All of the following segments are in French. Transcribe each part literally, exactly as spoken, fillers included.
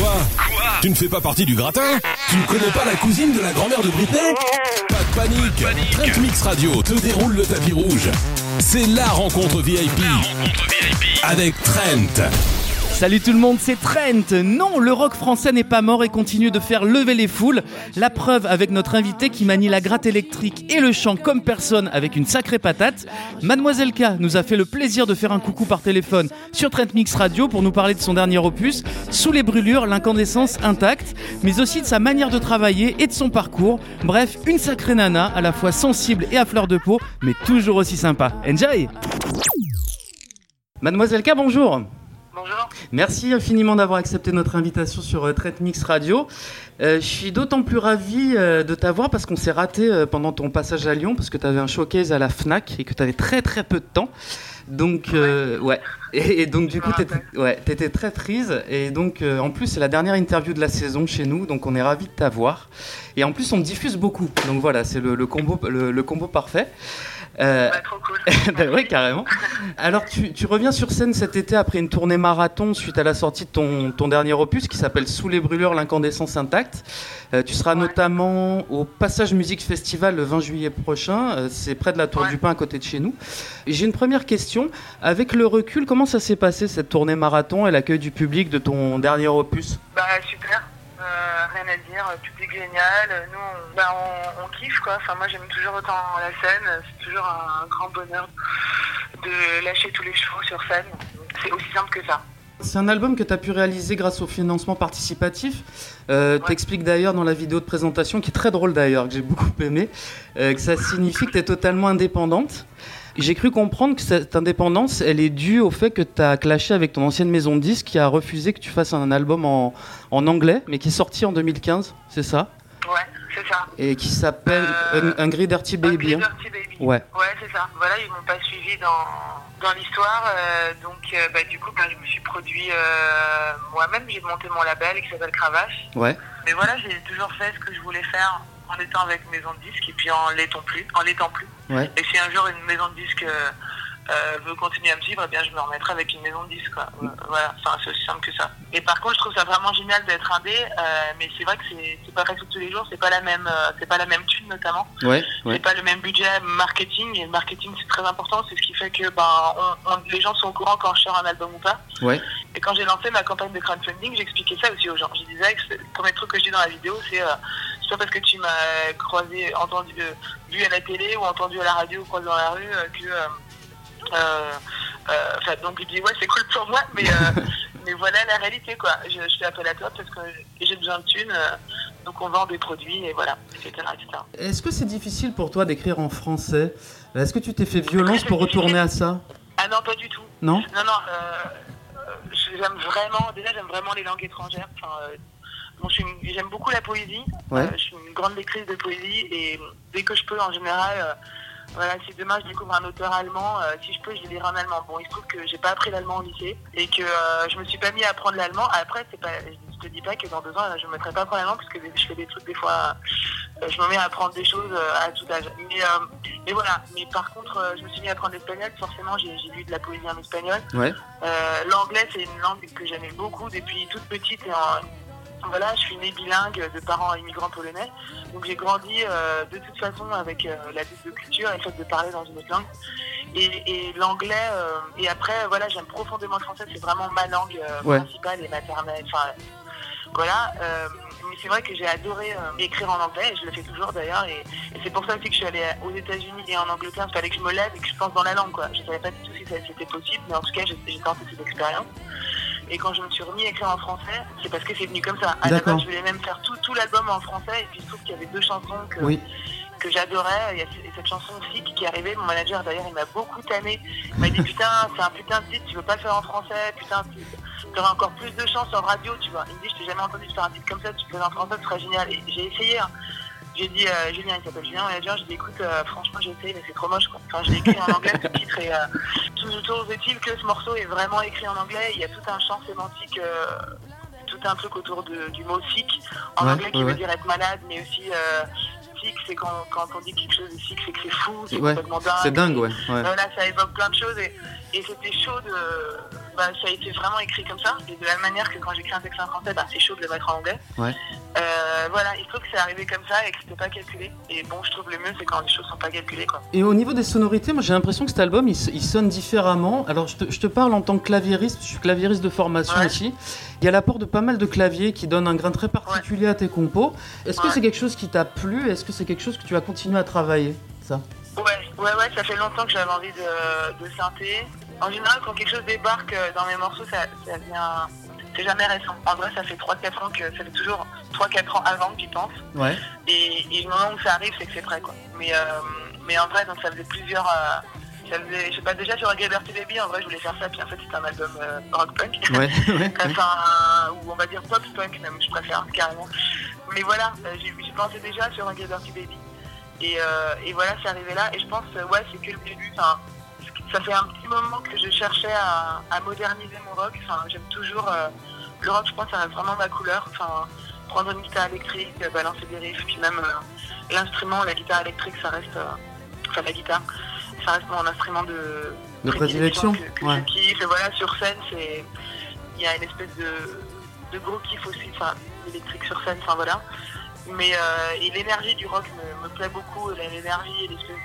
Quoi ? Quoi ? Tu ne fais pas partie du gratin ? Tu ne connais pas la cousine de la grand-mère de Britney ? Pas de panique, panique. Trent Mix Radio te déroule le tapis rouge. C'est la rencontre V I P, la rencontre V I P. Avec Trent. Salut tout le monde, c'est Trent. Non, le rock français n'est pas mort et continue de faire lever les foules. La preuve avec notre invité qui manie la gratte électrique et le chant comme personne avec une sacrée patate. Mademoiselle K nous a fait le plaisir de faire un coucou par téléphone sur Trent Mix Radio pour nous parler de son dernier opus, Sous les brûlures, l'incandescence intacte, mais aussi de sa manière de travailler et de son parcours. Bref, une sacrée nana, à la fois sensible et à fleur de peau, mais toujours aussi sympa. Enjoy! Mademoiselle K, bonjour. Bonjour. Merci infiniment d'avoir accepté notre invitation sur euh, Trent Mix Radio. Euh, je suis d'autant plus ravi euh, de t'avoir parce qu'on s'est raté euh, pendant ton passage à Lyon parce que tu avais un showcase à la Fnac et que tu avais très très peu de temps. Donc, euh, ouais. Et, et donc, du coup, t'étais, ouais, t'étais très prise. Et donc, euh, en plus, c'est la dernière interview de la saison chez nous. Donc, on est ravis de t'avoir. Et en plus, on te diffuse beaucoup. Donc, voilà, c'est le, le, combo, le, le combo parfait. Euh... Bah, trop cool. bah, ouais, carrément. Alors, tu, tu reviens sur scène cet été après une tournée marathon suite à la sortie de ton, ton dernier opus qui s'appelle Sous les brûlures, l'incandescence intacte. Euh, tu seras ouais. notamment au Passage Musique Festival le vingt juillet prochain. Euh, c'est près de la Tour ouais. du Pin à côté de chez nous. Et j'ai une première question. Avec le recul, comment ça s'est passé cette tournée marathon et l'accueil du public de ton dernier opus ? Bah, super. Euh, rien à dire, public génial, nous on, bah, on, on kiffe quoi, enfin moi j'aime toujours autant la scène, c'est toujours un, un grand bonheur de lâcher tous les chevaux sur scène, c'est aussi simple que ça. C'est un album que tu as pu réaliser grâce au financement participatif. Euh, ouais. T'expliques d'ailleurs dans la vidéo de présentation, qui est très drôle d'ailleurs, que j'ai beaucoup aimé, euh, que ça signifie que tu es totalement indépendante. J'ai cru comprendre que cette indépendance, elle est due au fait que tu as clashé avec ton ancienne maison de disques qui a refusé que tu fasses un album en, en anglais, mais qui est sorti en deux mille quinze, c'est ça ? Ouais, c'est ça. Et qui s'appelle euh, Hungry Dirty Baby. Hungry Dirty Baby. Ouais. Ouais, c'est ça. Voilà, ils m'ont pas suivi dans, dans l'histoire, euh, donc euh, bah, du coup, bah, je me suis produit euh, moi-même, j'ai monté mon label qui s'appelle Cravache. Ouais. Mais voilà, j'ai toujours fait ce que je voulais faire en étant avec une maison de disques et puis en l'étant plus, en l'étant plus. Ouais. Et si un jour une maison de disques euh, euh, veut continuer à me suivre, eh bien je me remettrai avec une maison de disques, quoi. Mm. Voilà, enfin, c'est aussi simple que ça. Et par contre, je trouve ça vraiment génial d'être indé, euh, mais c'est vrai que c'est, c'est pas facile tous les jours, c'est pas la même, euh, c'est pas la même thune notamment. Ouais, ouais. C'est pas le même budget marketing, et le marketing c'est très important, c'est ce qui fait que ben on, on, les gens sont au courant quand je sors un album ou pas. Ouais. Et quand j'ai lancé ma campagne de crowdfunding, j'expliquais ça aussi aux gens. Je disais que le premier truc que je dis dans la vidéo, c'est euh, c'est pas parce que tu m'as croisé, entendu, euh, vu à la télé ou entendu à la radio ou croisé dans la rue euh, que euh, euh, euh, donc je dis ouais c'est cool pour moi, mais euh, mais voilà la réalité quoi. Je, je fais appel à toi parce que j'ai besoin de thunes, euh, donc on vend des produits et voilà, et cetera, et cetera. Est-ce que c'est difficile pour toi d'écrire en français ? Est-ce que tu t'es fait violence pour retourner à ça ? Ah non, pas du tout. Non ? Non, non. Euh, j'aime vraiment, déjà j'aime vraiment les langues étrangères. Enfin, euh, bon, je suis une, j'aime beaucoup la poésie. Ouais. Euh, je suis une grande lectrice de poésie et dès que je peux, en général, euh, voilà, si demain je découvre un auteur allemand, euh, si je peux, je vais lire en allemand. Bon, il se trouve que j'ai pas appris l'allemand au lycée et que euh, je me suis pas mis à apprendre l'allemand. Après, c'est pas, je te dis pas que dans deux ans, je me mettrai pas à apprendre l'allemand parce que je fais des trucs des fois. Euh, je me mets à apprendre des choses euh, à tout âge. Mais, euh, mais voilà. Mais par contre, euh, je me suis mis à apprendre l'espagnol. Forcément, j'ai, j'ai lu de la poésie en espagnol. Ouais. Euh, l'anglais, c'est une langue que j'aimais beaucoup depuis toute petite et en Voilà, je suis née bilingue de parents immigrants polonais, donc j'ai grandi euh, de toute façon avec euh, la double culture et le fait de parler dans une autre langue. Et, et l'anglais, euh, et après, voilà, j'aime profondément le français, c'est vraiment ma langue euh, ouais. principale et maternelle. Enfin, voilà, euh, mais c'est vrai que j'ai adoré euh, écrire en anglais, et je le fais toujours d'ailleurs, et, et c'est pour ça aussi que je suis allée aux États-Unis et en Angleterre, il fallait que je me lève et que je pense dans la langue, quoi. Je savais pas du tout si ça, c'était possible, mais en tout cas, j'ai, j'ai tenté cette expérience. Et quand je me suis remis à écrire en français, c'est parce que c'est venu comme ça. À la base, je voulais même faire tout, tout l'album en français, et puis il se trouve qu'il y avait deux chansons que, oui. que j'adorais. Il y a cette chanson aussi qui est arrivée. Mon manager, d'ailleurs, il m'a beaucoup tanné. Il m'a dit, putain, c'est un putain de titre, tu veux pas le faire en français, putain, tu auras encore plus de chance en radio, tu vois. Il me dit, je t'ai jamais entendu faire un titre comme ça, tu le fais en français, ce serait génial. Et j'ai essayé, hein. J'ai dit, euh, Julien, il s'appelle Julien, mon manager, j'ai dit, écoute, euh, franchement, j'ai essayé, mais c'est trop moche, quoi. Enfin, je l'ai écrit en anglais, ce titre, et euh, toujours est-il que ce morceau est vraiment écrit en anglais. Il y a tout un champ sémantique, euh, tout un truc autour de, du mot sick, en ouais, anglais, qui ouais, veut ouais. dire être malade, mais aussi euh, sick, c'est quand, quand on dit quelque chose de sick, c'est que c'est fou, c'est ouais, complètement dingue. C'est dingue, ouais. ouais. Voilà, ça évoque plein de choses, et, et c'était chaud de... bah, ça a été vraiment écrit comme ça. Et de la même manière que quand j'écris un texte en français, bah, c'est chaud de le mettre en anglais. Ouais. Euh, voilà, il faut que c'est arrivé comme ça et que c'était pas calculé. Et bon, je trouve le mieux, c'est quand les choses sont pas calculées, quoi. Et au niveau des sonorités, moi j'ai l'impression que cet album il, il sonne différemment. Alors je te, je te parle en tant que claviériste, je suis claviériste de formation ouais. ici. Il y a l'apport de pas mal de claviers qui donnent un grain très particulier ouais. à tes compos. Est-ce ouais. que c'est quelque chose qui t'a plu? Est-ce que c'est quelque chose que tu vas continuer à travailler, ça? Ouais, ouais, ouais, ça fait longtemps que j'avais envie de, de synthé. En général, quand quelque chose débarque dans mes morceaux, ça, ça vient. C'est jamais récent. En vrai, ça fait trois quatre ans que ça fait toujours trois quatre ans avant que j'y pense. Ouais. Et, et le moment où ça arrive, c'est que c'est prêt, quoi. Mais, euh, mais en vrai, donc ça faisait plusieurs. Euh, ça faisait, je sais pas, déjà sur Reggae Dirty Baby, en vrai, je voulais faire ça. Puis en fait, c'était un album euh, rock punk. Ouais, ouais, enfin, ou on va dire pop punk, même, je préfère carrément. Mais voilà, euh, j'ai, j'ai pensé déjà sur Reggae Dirty Baby. Et, euh, et voilà, c'est arrivé là. Et je pense, euh, ouais, c'est que le début. Enfin, ça fait un petit moment que je cherchais à, à moderniser mon rock. Enfin, j'aime toujours euh, le rock. Je pense que ça reste vraiment ma couleur. Enfin, prendre une guitare électrique, euh, balancer des riffs, puis même euh, l'instrument, la guitare électrique, ça reste, euh, enfin la guitare, ça reste mon instrument de, de prédilection. Que, que ouais. je kiffe. Et voilà, sur scène, c'est, il y a une espèce de, de gros kiff aussi. Enfin, électrique sur scène. Enfin voilà. Mais euh, et l'énergie du rock me, me plaît beaucoup. L'énergie et l'espèce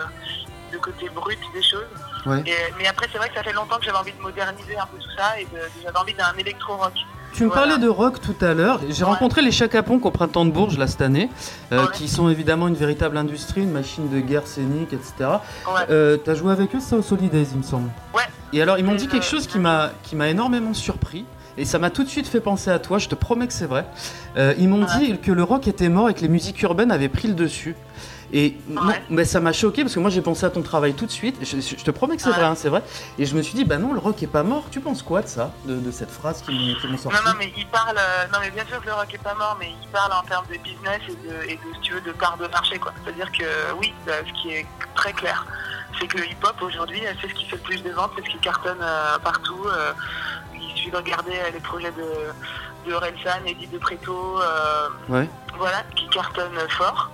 de de côté brut des choses. Ouais. Et, mais après, c'est vrai que ça fait longtemps que j'avais envie de moderniser un peu tout ça et de, j'avais envie d'un électro-rock. Tu me voilà. parlais de rock tout à l'heure. J'ai ouais. rencontré les Chaka Ponk au Printemps de Bourges là cette année, euh, ouais. qui sont évidemment une véritable industrie, une machine de guerre scénique, et cetera. Ouais. Euh, t'as joué avec eux ça au Solidays, il me semble. Ouais. Et alors ils m'ont dit quelque chose qui m'a qui m'a énormément surpris. Et ça m'a tout de suite fait penser à toi, je te promets que c'est vrai. Euh, ils m'ont ouais. dit que le rock était mort et que les musiques urbaines avaient pris le dessus. Et ouais. non, mais ça m'a choqué parce que moi j'ai pensé à ton travail tout de suite. Je, je te promets que c'est ouais. vrai, hein, c'est vrai. Et je me suis dit, bah non, le rock est pas mort. Tu penses quoi de ça, de, de cette phrase qui, qui m'ont sorti? Non, non, mais il parle. Euh, non, mais bien sûr que le rock est pas mort, mais il parle en termes de business et de, et de si tu veux, de part de marché, quoi. C'est-à-dire que oui, euh, ce qui est très clair, c'est que le hip-hop aujourd'hui, c'est ce qui fait le plus de ventes, c'est ce qui cartonne euh, partout. Euh, il suffit de regarder euh, les projets de, de Orelsan, Eddie de Preto, euh, ouais. voilà, qui cartonnent fort.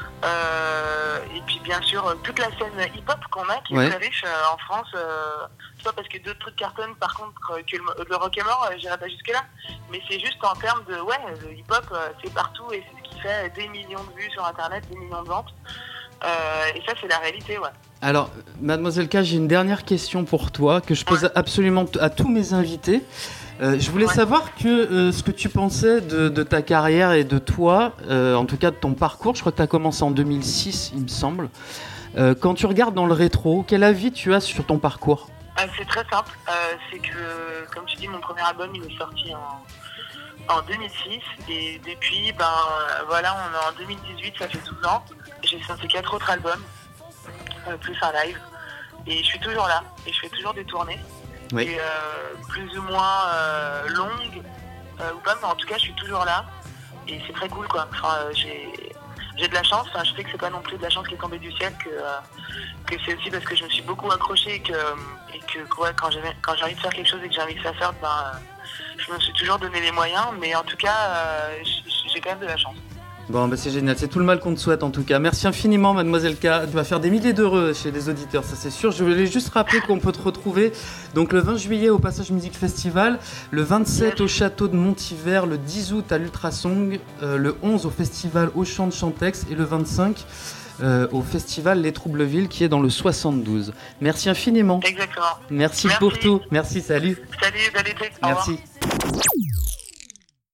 Euh, et puis bien sûr toute la scène hip-hop qu'on a qui ouais. est très riche euh, en France. Euh, c'est pas parce que d'autres trucs cartonnent par contre que le, le rock est mort, euh, j'irai pas jusque là. Mais c'est juste en termes de ouais, le hip-hop euh, c'est partout et c'est ce qui fait des millions de vues sur internet, des millions de ventes. Euh, et ça c'est la réalité, ouais. Alors, Mademoiselle K, j'ai une dernière question pour toi que je pose ouais. absolument t- à tous mes invités. Euh, je voulais ouais. savoir que euh, ce que tu pensais de, de ta carrière et de toi, euh, en tout cas de ton parcours. Je crois que tu as commencé en deux mille six, il me semble. Euh, quand tu regardes dans le rétro, quel avis tu as sur ton parcours? euh, C'est très simple. Euh, c'est que, comme tu dis, mon premier album il est sorti en, en deux mille six. Et depuis, ben voilà, on est en deux mille dix-huit, ça fait douze ans. J'ai sorti quatre autres albums, euh, plus un live. Et je suis toujours là. Et je fais toujours des tournées. Oui. Et euh, plus ou moins euh, longue euh, ou pas, mais en tout cas je suis toujours là et c'est très cool quoi. Enfin, euh, j'ai, j'ai de la chance, enfin, je sais que c'est pas non plus de la chance qui est tombée du ciel, que, euh, que c'est aussi parce que je me suis beaucoup accrochée et que, et que ouais, quand, j'ai, quand j'ai envie de faire quelque chose et que j'ai envie que ça sorte, ben, euh, je me suis toujours donné les moyens, mais en tout cas euh, j'ai quand même de la chance. Bon, bah c'est génial, c'est tout le mal qu'on te souhaite en tout cas. Merci infiniment, Mademoiselle K. Tu vas faire des milliers d'heureux chez les auditeurs, ça c'est sûr. Je voulais juste rappeler qu'on peut te retrouver donc le vingt juillet au Passage Musique Festival, le vingt-sept au Château de Montivert, le dix août à l'Ultrasong, euh, le onze au Festival Auchan de Chantex et le vingt-cinq euh, au Festival Les Troubleville qui est dans le soixante-douze. Merci infiniment. Exactement. Merci, Merci. pour tout. Merci, salut. Salut, bel été. Merci.